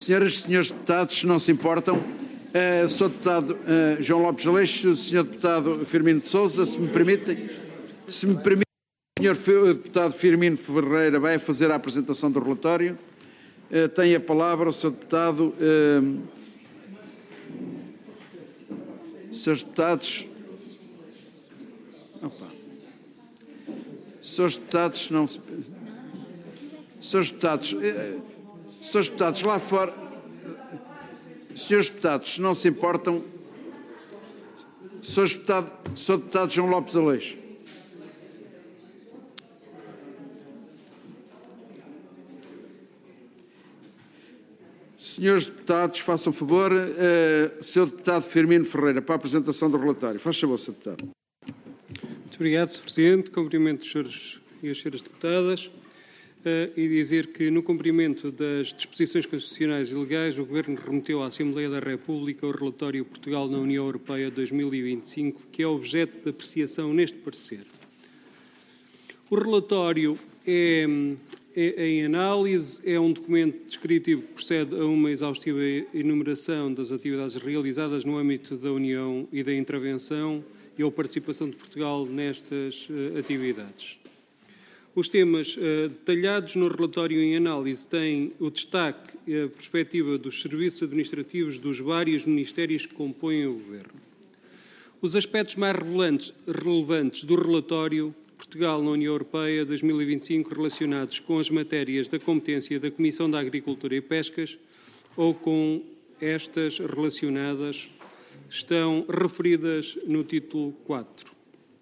Senhoras e senhores deputados, se não se importam, Sr. Deputado João Lopes Aleixo, Sr. Deputado Firmino de Sousa, se me permitem, o Sr. Deputado Firmino Ferreira vai fazer a apresentação do relatório. Tem a palavra o Sr. Deputado. Senhores Deputados. Senhores Deputados, não se. Senhores Deputados, lá fora. Senhores Deputados, se não se importam. Sr. Deputado João Lopes Aleixo. Senhores deputados, façam favor, Sr. Deputado Firmino Ferreira, para a apresentação do relatório. Faz favor, Sr. Deputado. Muito obrigado, Sr. Presidente. Cumprimento os senhores e as senhoras deputadas e dizer que, no cumprimento das disposições constitucionais e legais, o Governo remeteu à Assembleia da República o relatório Portugal na União Europeia 2025, que é objeto de apreciação neste parecer. O relatório em análise, é um documento descritivo que procede a uma exaustiva enumeração das atividades realizadas no âmbito da União e da intervenção e a participação de Portugal nestas atividades. Os temas detalhados no relatório em análise têm o destaque e a perspectiva dos serviços administrativos dos vários ministérios que compõem o Governo. Os aspectos mais relevantes do relatório Portugal na União Europeia 2025 relacionados com as matérias da competência da Comissão da Agricultura e Pescas ou com estas relacionadas estão referidas no título 4.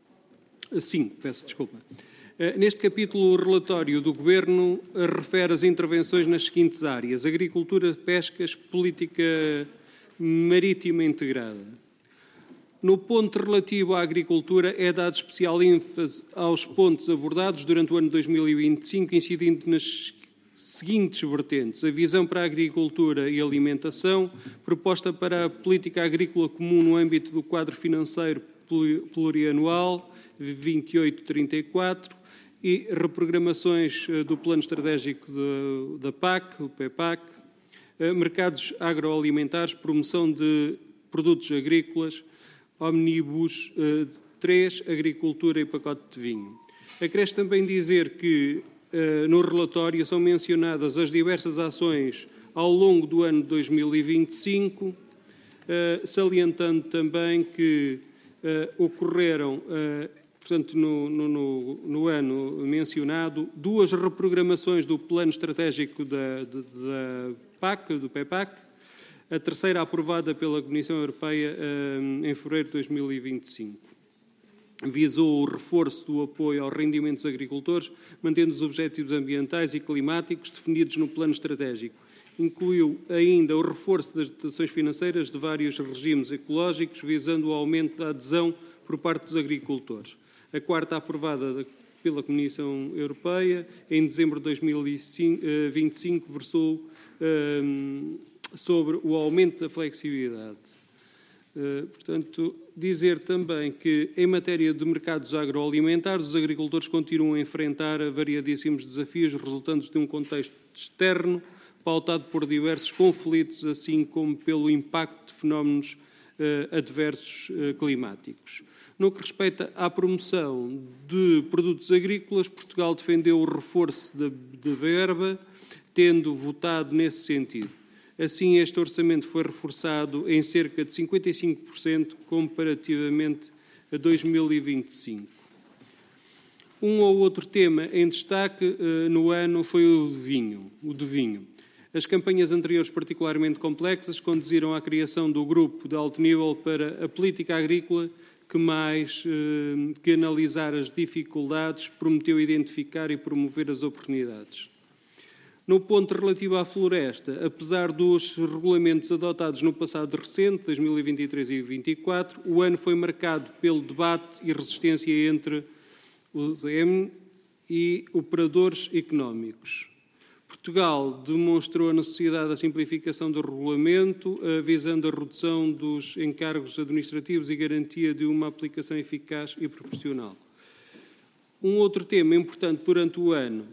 5, peço desculpa. Neste capítulo, o relatório do Governo refere as intervenções nas seguintes áreas: agricultura, pescas, política marítima integrada. No ponto relativo à agricultura, é dado especial ênfase aos pontos abordados durante o ano 2025, incidindo nas seguintes vertentes: a visão para a agricultura e alimentação, proposta para a política agrícola comum no âmbito do quadro financeiro plurianual 28-34 e reprogramações do Plano Estratégico da PAC, o PEPAC, mercados agroalimentares, promoção de produtos agrícolas, Omnibus 3, agricultura e pacote de vinho. Acresce também dizer que no relatório são mencionadas as diversas ações ao longo do ano de 2025, salientando também que ocorreram, portanto, no ano mencionado, 2 reprogramações do Plano Estratégico da PAC, do PEPAC, a terceira aprovada pela Comissão Europeia em fevereiro de 2025. Visou o reforço do apoio aos rendimentos dos agricultores, mantendo os objetivos ambientais e climáticos definidos no plano estratégico. Incluiu ainda o reforço das dotações financeiras de vários regimes ecológicos, visando o aumento da adesão por parte dos agricultores. A quarta, aprovada pela Comissão Europeia, em dezembro de 2025, versou sobre o aumento da flexibilidade. Portanto, dizer também que, em matéria de mercados agroalimentares, os agricultores continuam a enfrentar variadíssimos desafios resultantes de um contexto externo pautado por diversos conflitos, assim como pelo impacto de fenómenos adversos climáticos. No que respeita à promoção de produtos agrícolas, Portugal defendeu o reforço da verba, tendo votado nesse sentido. Assim, este orçamento foi reforçado em cerca de 55% comparativamente a 2025. Um ou outro tema em destaque no ano foi o de vinho. As campanhas anteriores, particularmente complexas, conduziram à criação do grupo de alto nível para a política agrícola, que mais que analisar as dificuldades, prometeu identificar e promover as oportunidades. No ponto relativo à floresta, apesar dos regulamentos adotados no passado recente, 2023 e 2024, o ano foi marcado pelo debate e resistência entre os EM e operadores económicos. Portugal demonstrou a necessidade da simplificação do regulamento, visando a redução dos encargos administrativos e garantia de uma aplicação eficaz e proporcional. Um outro tema importante durante o ano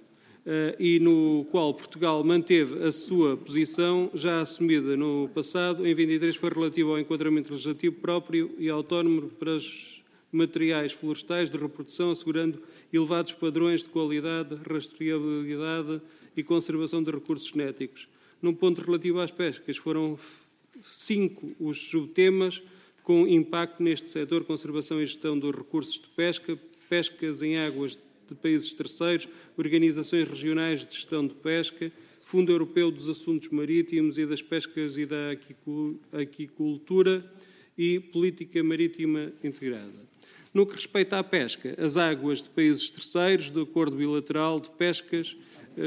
e no qual Portugal manteve a sua posição já assumida no passado. Em 23 foi relativo ao enquadramento legislativo próprio e autónomo para os materiais florestais de reprodução, assegurando elevados padrões de qualidade, rastreabilidade e conservação de recursos genéticos. Num ponto relativo às pescas, foram 5 os subtemas com impacto neste setor: conservação e gestão dos recursos de pesca, pescas em águas de países terceiros, organizações regionais de gestão de pesca, Fundo Europeu dos Assuntos Marítimos e das Pescas e da Aquicultura e Política Marítima Integrada. No que respeita à pesca, as águas de países terceiros, do Acordo Bilateral de Pescas,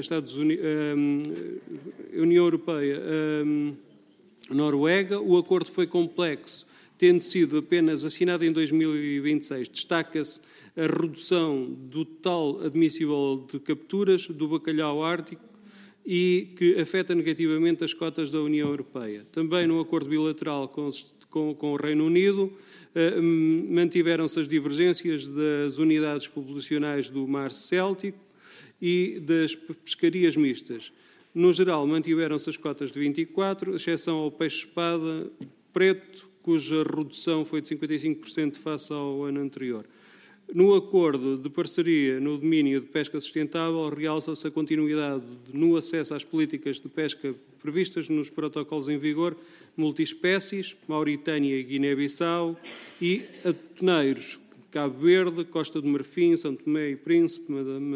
União Europeia, Noruega, o acordo foi complexo, tendo sido apenas assinado em 2026. Destaca-se a redução do total admissível de capturas do bacalhau ártico e que afeta negativamente as cotas da União Europeia. Também no acordo bilateral com o Reino Unido, mantiveram-se as divergências das unidades populacionais do Mar Céltico e das pescarias mistas. No geral, mantiveram-se as cotas de 24, exceção ao peixe-espada preto, cuja redução foi de 55% face ao ano anterior. No acordo de parceria no domínio de pesca sustentável, realça-se a continuidade no acesso às políticas de pesca previstas nos protocolos em vigor, multiespécies, Mauritânia e Guiné-Bissau, e atoneiros, Cabo Verde, Costa do Marfim, São Tomé e Príncipe,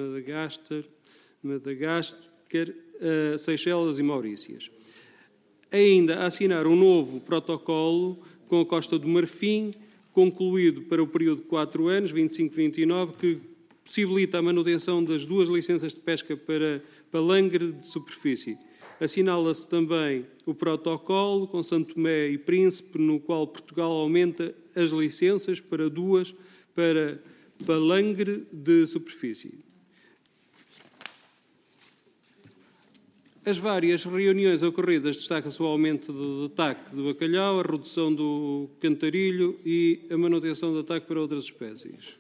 Madagascar, Seychelles e Maurícias. Ainda a assinar um novo protocolo com a Costa do Marfim, concluído para o período de 4 anos, 25-29, que possibilita a manutenção das 2 licenças de pesca para palangre de superfície. Assinala-se também o protocolo com São Tomé e Príncipe, no qual Portugal aumenta as licenças para 2 para palangre de superfície. As várias reuniões ocorridas destacam-se o aumento do ataque do bacalhau, a redução do cantarilho e a manutenção do ataque para outras espécies.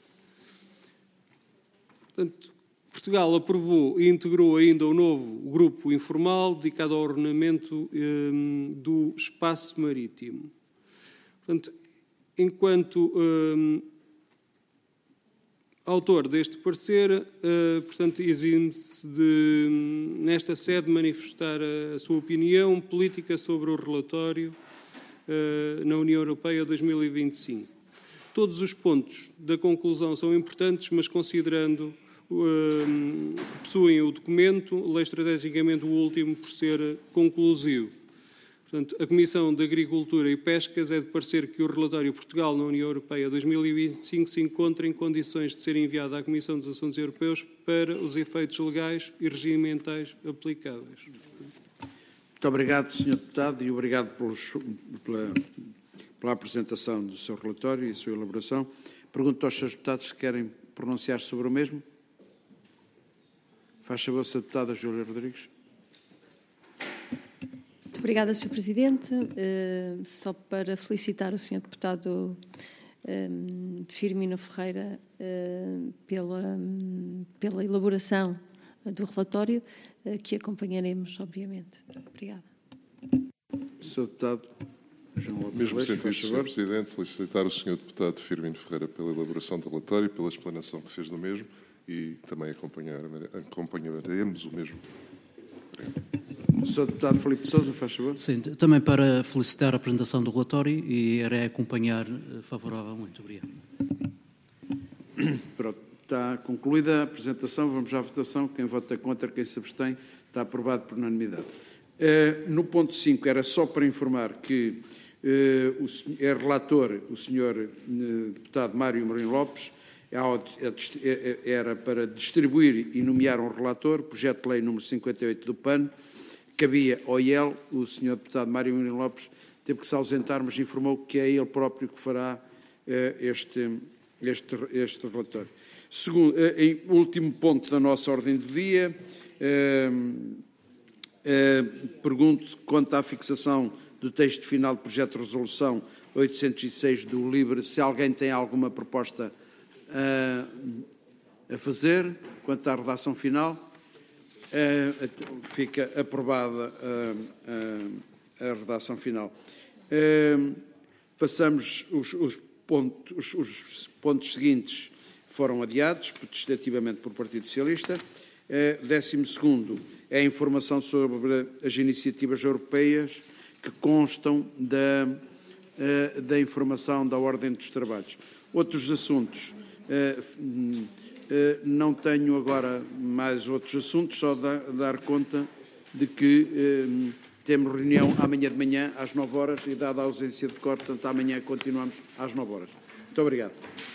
Portanto, Portugal aprovou e integrou ainda o novo grupo informal dedicado ao ordenamento do espaço marítimo. Portanto, enquanto autor deste parecer, portanto, exime-se de, nesta sede, manifestar a sua opinião política sobre o relatório na União Europeia 2025. Todos os pontos da conclusão são importantes, mas considerando que possuem o documento, leio estrategicamente o último por ser conclusivo. Portanto, a Comissão de Agricultura e Pescas é de parecer que o relatório Portugal na União Europeia 2025 se encontra em condições de ser enviado à Comissão dos Assuntos Europeus para os efeitos legais e regimentais aplicáveis. Muito obrigado, Sr. Deputado, e obrigado pela apresentação do seu relatório e a sua elaboração. Pergunto aos Srs. Deputados se querem pronunciar-se sobre o mesmo. Faz favor, Sra. Deputada Júlia Rodrigues. Muito obrigada, Sr. Presidente. Só para felicitar o Sr. Deputado Firmino Ferreira pela elaboração do relatório, que acompanharemos, obviamente. Obrigada. Sr. Deputado João Lopes. Mesmo sentido, Sr. Presidente, felicitar o Sr. Deputado Firmino Ferreira pela elaboração do relatório, pela explanação que fez do mesmo e também acompanharemos o mesmo. Sr. Deputado Filipe de Sousa, faz favor. Sim, também para felicitar a apresentação do relatório e irei acompanhar favoravelmente. Obrigado. Pronto, está concluída a apresentação, vamos à votação. Quem vota contra, quem se abstém, está aprovado por unanimidade. No ponto 5, era só para informar que é relator o Sr. Deputado Mário Mourinho Lopes, era para distribuir e nomear um relator, projeto de lei número 58 do PAN, cabia ao IEL, o Sr. Deputado Mário Mourinho Lopes teve que se ausentar, mas informou que é ele próprio que fará este relatório. Segundo, último ponto da nossa ordem do dia, pergunto quanto à fixação do texto final do projeto de resolução 806 do LIBRE, se alguém tem alguma proposta a fazer quanto à redação final. Fica aprovada a redação final. Passamos os pontos seguintes foram adiados, protestativamente por Partido Socialista. 12º é a informação sobre as iniciativas europeias que constam da informação da Ordem dos Trabalhos. Outros assuntos, não tenho agora mais outros assuntos, só dar conta de que temos reunião amanhã de manhã às 9 horas e dada a ausência de cor, portanto amanhã continuamos às 9 horas. Muito obrigado.